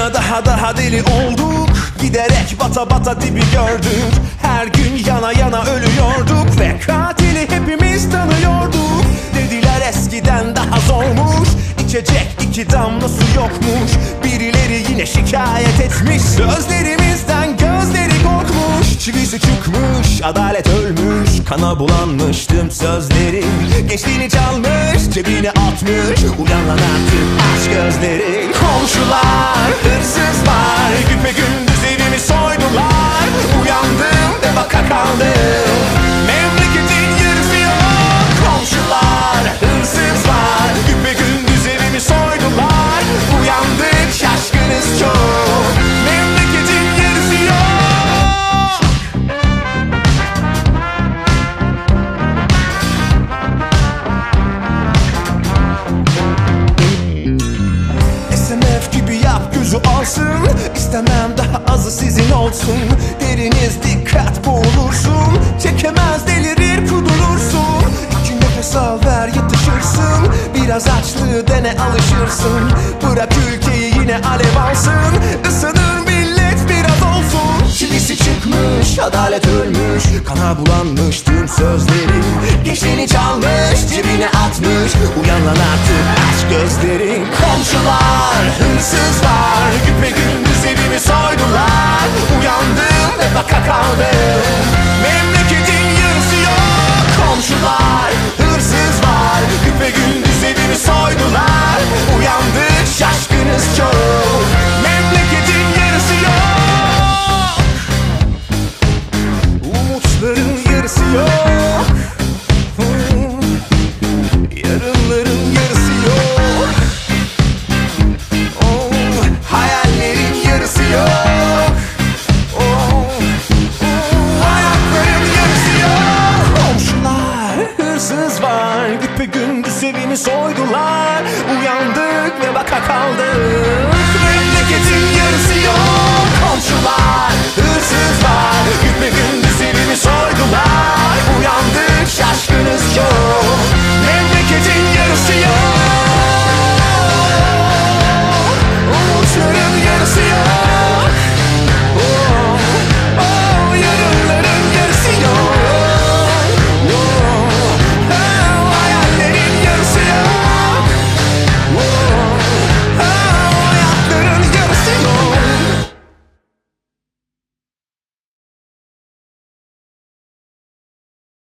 Daha deli olduk. Giderek bata bata dibi gördük. Her gün yana yana ölüyorduk ve katili hepimiz tanıyorduk. Dediler eskiden daha zormuş, İçecek 2 damla su yokmuş. Birileri yine şikayet etmiş. Sözlerimizden gözleri korkmuş. Çivisi çıkmış, adalet ölmüş. Kana bulanmış tüm sözlerim. Gençliğini çalmış, cebine atmış. Uyan lan artık aç gözleri. Komşular, hırsızlar, güpegündüz evimi soydular. Uyandım ve baka kaldım. Memleketin yarısı yok. Komşular, hırsızlar, güpegündüz evimi soydular. Uyandık, şaşkınız çok. Memleketin yarısı yok. SMF gibi yap gözü alsın. İstemem daha azı sizin olsun. Deriniz dikkat boğulursun. Çekemez delirir kudurursun. 2 nefes al ver yatışırsın. Biraz açlığı dene alışırsın. Bırak ülkeyi yine alev alsın. Isınır millet biraz olsun. Çivisi çıkmış, adalet ölmüş. Kana bulanmış tüm sözlerim. Gençliğini çalmış, cebine atmış. Uyan lan artık aç gözlerin. Komşular, hırsızlar, güpegündüz evimi soydular. Uyandım ve baka kaldım. Memleketin yarısı yok. Komşular, hırsızlar, güpegündüz evimi soydular. Uyandık, şaşkınız çok. Memleketin yarısı yok. Umutların yarısı yok. Yarınların yarısı yok. Hayallerin yarısı yok. Hayatların yarısı yok. Komşular, hırsız var, güpegündüz evimi soydular. Uyandık ve baka kaldık.